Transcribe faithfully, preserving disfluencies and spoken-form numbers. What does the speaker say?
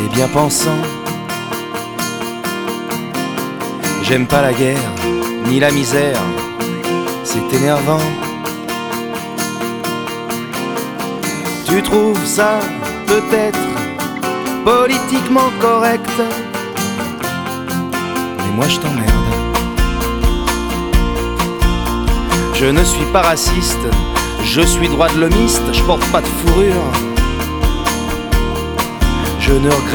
t'es bien pensant. J'aime pas la guerre, ni la misère, c'est énervant. Tu trouves ça peut-être politiquement correct, mais moi je t'emmerde. Je ne suis pas raciste, je suis droit de l'homiste, je porte pas de fourrure. Je ne regrette